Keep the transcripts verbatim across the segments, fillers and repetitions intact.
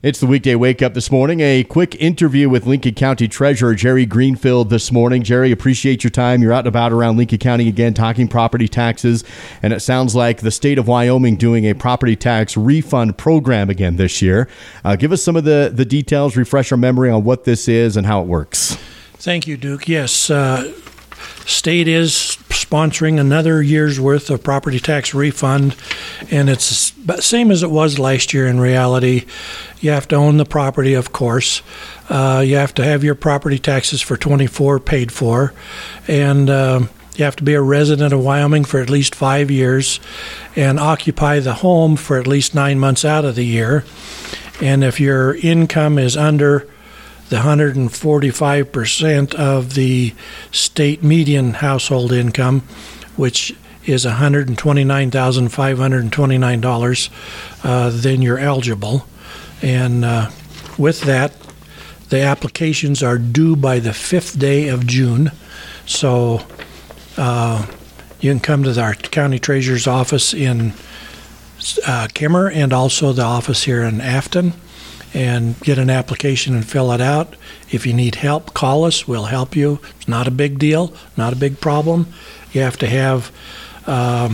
It's the weekday wake up this morning. A quick interview with Lincoln County Treasurer Jerry Greenfield this morning. Jerry, appreciate your time. You're out and about around Lincoln County again talking property taxes, and it sounds like the state of Wyoming doing a property tax refund program again this year. Uh, give us some of the, the details, refresh our memory on what this is and how it works. Thank you, Duke. Yes, uh, state is sponsoring another year's worth of property tax refund, and it's the same as it was last year in reality. You have to own the property, of course. Uh, you have to have your property taxes for twenty-four paid for, and uh, you have to be a resident of Wyoming for at least five years and occupy the home for at least nine months out of the year. And if your income is under the one hundred forty-five percent of the state median household income, which is one hundred twenty-nine thousand five hundred twenty-nine dollars, uh, then you're eligible. And uh, with that, the applications are due by the fifth day of June. So uh, you can come to our county treasurer's office in uh, Kimmer and also the office here in Afton and get an application and fill it out. If you need help, call us. We'll help you. It's not a big deal, not a big problem. You have to have um,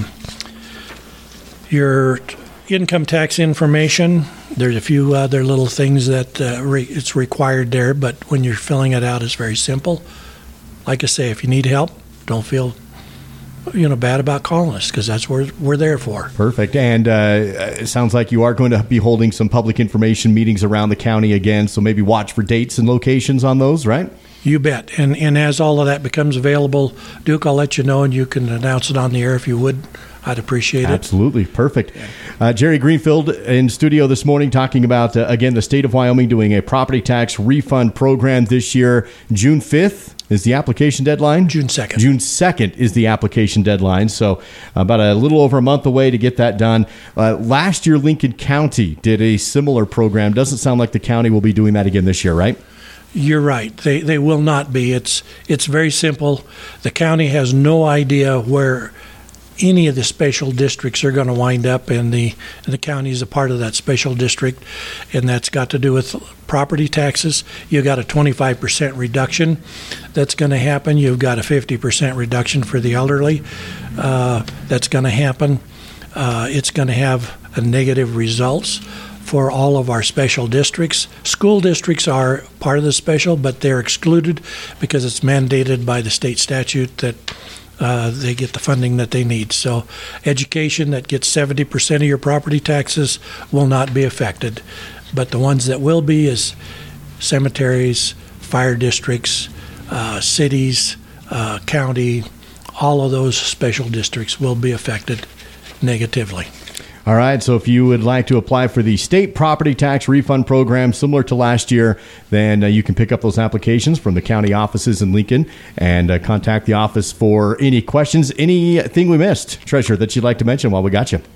your income tax information. There's a few other little things that uh, re- it's required there, but when you're filling it out, it's very simple. Like I say, if you need help, don't feel you know bad about calling us, because that's what we're there for. Perfect. And uh, it sounds like you are going to be holding some public information meetings around the county again, so maybe watch for dates and locations on those, right? You bet. And and as all of that becomes available, Duke, I'll let you know, and you can announce it on the air if you would. I'd appreciate it. Absolutely. Perfect. Uh, Jerry Greenfield in studio this morning talking about, uh, again, the state of Wyoming doing a property tax refund program this year. June fifth is the application deadline? June second. June second is the application deadline. So about a little over a month away to get that done. Uh, last year, Lincoln County did a similar program. Doesn't sound like the county will be doing that again this year, right? You're right. They they will not be. It's it's very simple. The county has no idea where any of the special districts are going to wind up, and the and the county is a part of that special district, and that's got to do with property taxes. You've got a twenty-five percent reduction that's going to happen. You've got a fifty percent reduction for the elderly uh, that's going to happen. Uh, it's going to have a negative results for all of our special districts. School districts are part of the special, but they're excluded because it's mandated by the state statute that Uh, they get the funding that they need. So education that gets seventy percent of your property taxes will not be affected. But the ones that will be is cemeteries, fire districts, uh, cities, uh, county, all of those special districts will be affected negatively. All right, so if you would like to apply for the state property tax refund program similar to last year, then uh, you can pick up those applications from the county offices in Lincoln and uh, contact the office for any questions. Anything we missed, Treasurer, that you'd like to mention while we got you?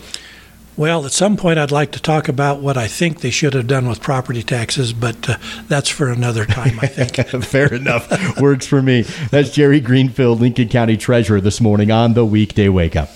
Well, at some point I'd like to talk about what I think they should have done with property taxes, but uh, that's for another time, I think. Fair enough. Works for me. That's Jerry Greenfield, Lincoln County Treasurer, this morning on the Weekday Wake Up.